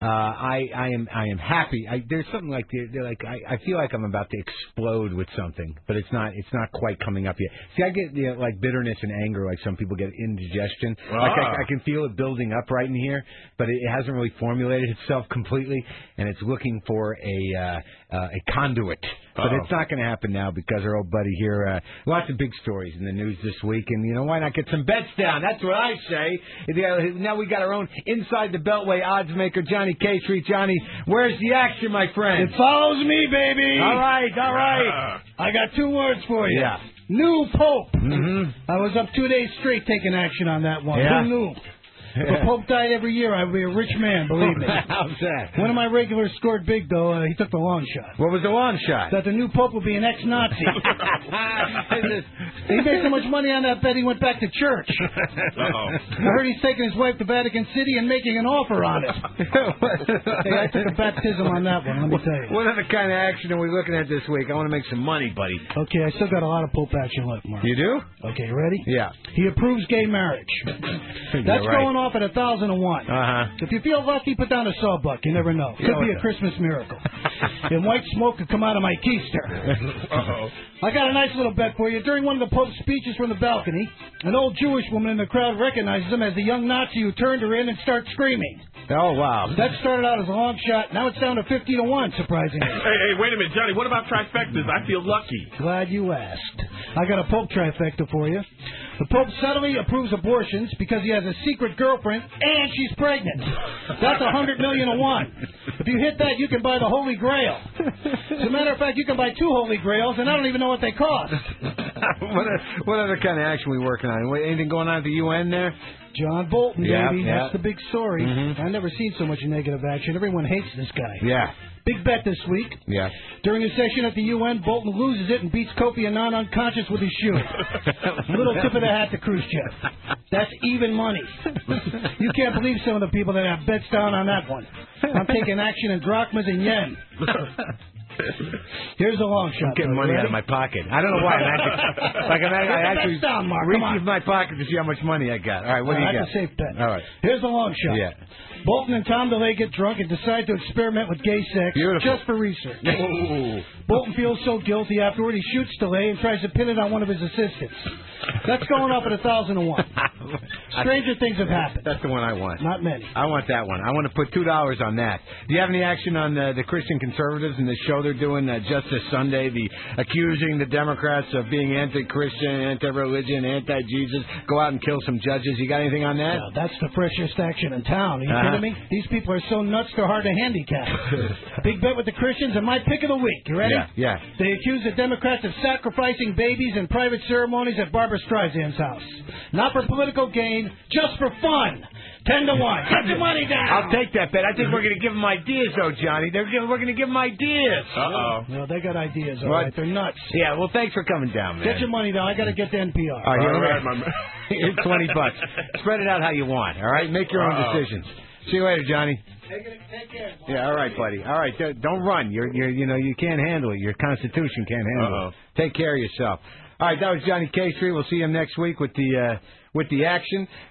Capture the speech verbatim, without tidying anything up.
Uh, I, I am I am happy. I, there's something like they're, they're like I, I feel like I'm about to explode with something, but it's not it's not quite coming up yet. See, I get you know, like bitterness and anger, like some people get indigestion. Ah. Like I, I can feel it building up right in here, but it, it hasn't really formulated itself completely, and it's looking for a uh, uh, a conduit. But Uh-oh. it's not going to happen now because our old buddy here. Uh, lots of big stories in the news this week, and you know why not get some bets down? That's what I say. Now we got our own inside the Beltway odds maker, Johnny K Street. Johnny, where's the action, my friend? It follows me, baby. All right, all right. I got two words for you. Yeah. New Pope. Mm-hmm. I was up two days straight taking action on that one. Yeah. Who knew? If a Pope died every year, I'd be a rich man, believe me. How's that? One of my regulars scored big, though. Uh, he took the long shot. What was the long shot? That the new Pope would be an ex-Nazi. He made so much money on that bet, he went back to church. Uh-oh. I heard he's taking his wife to Vatican City and making an offer on it. Hey, I took a baptism on that one, let me tell you. What other kind of action are we looking at this week? I want to make some money, buddy. Okay, I still got a lot of Pope action left, Mark. You do? Okay, you ready? Yeah. He approves gay marriage. That's right. going off at a thousand and one. Uh-huh. If you feel lucky, put down a sawbuck. You never know. Could Yeah, be a okay. Christmas miracle. And white smoke could come out of my keister. Uh-oh. I got a nice little bet for you. During one of the Pope's speeches from the balcony, an old Jewish woman in the crowd recognizes him as the young Nazi who turned her in and started screaming. Oh, wow. That started out as a long shot. Now it's down to fifty to one, surprisingly. Hey, hey, wait a minute, Johnny. What about trifectas? I feel lucky. Glad you asked. I got a Pope trifecta for you. The Pope subtly approves abortions because he has a secret girlfriend and she's pregnant. That's a hundred million to one. If you hit that, you can buy the Holy Grail. As a matter of fact, you can buy two Holy Grails, and I don't even know what they cost. what, what other kind of action we working on? Anything going on at the U N there? John Bolton, Yeah, baby. yeah. That's the big story. Mhm. I've never seen so much negative action. Everyone hates this guy. Yeah. Big bet this week. Yeah. During a session at the U N, Bolton loses it and beats Kofi Annan unconscious with his shoe. Little tip of the hat to Khrushchev. That's even money. You can't believe some of the people that have bets down on that one. I'm taking action in drachmas and yen. Here's a long shot. I'm getting though. money You out of ready? my pocket. I don't know why. I'm actually, like I'm, I Get the actually bets down, Mark. reach Come on. into my pocket to see how much money I got. All right, what do you That's got? a safe bet. All right. Here's the long shot. Yeah. Bolton and Tom DeLay get drunk and decide to experiment with gay sex Beautiful. just for research. Ooh. Bolton feels so guilty afterward he shoots DeLay and tries to pin it on one of his assistants. That's going up at a thousand to one. Stranger things have happened. That's the one I want. Not many. I want that one. I want to put two dollars on that. Do you have any action on uh, the Christian conservatives and the show they're doing uh, just this Sunday? The accusing the Democrats of being anti-Christian, anti-religion, anti-Jesus. Go out and kill some judges. You got anything on that? Now, that's the freshest action in town. Are you Uh-huh. kidding me? These people are so nuts they're hard to handicap. Big bet with the Christians and my pick of the week. You ready? Yeah. Yeah. They accuse the Democrats of sacrificing babies in private ceremonies at Barbara Streisand's house. Not for political gain, just for fun. Ten to one. Get your money down. I'll take that bet. I think we're going to give them ideas, though, Johnny. They're gonna, we're going to give them ideas. Uh-oh. Well, they got ideas, all What? right. They're nuts. Yeah, well, thanks for coming down, man. Get your money down. I got to get to N P R. All right, All here, right, my man. here's twenty bucks. Spread it out how you want, all right? Make your own Uh-oh. decisions. See you later, Johnny. Take, it, take care. Yeah, all right, buddy. All right, don't don't run. You're, you're, you know, you can't handle it. Your constitution can't handle Uh-oh. it. Take care of yourself. All right, that was Johnny K Street. We'll see him next week with the uh, with the action.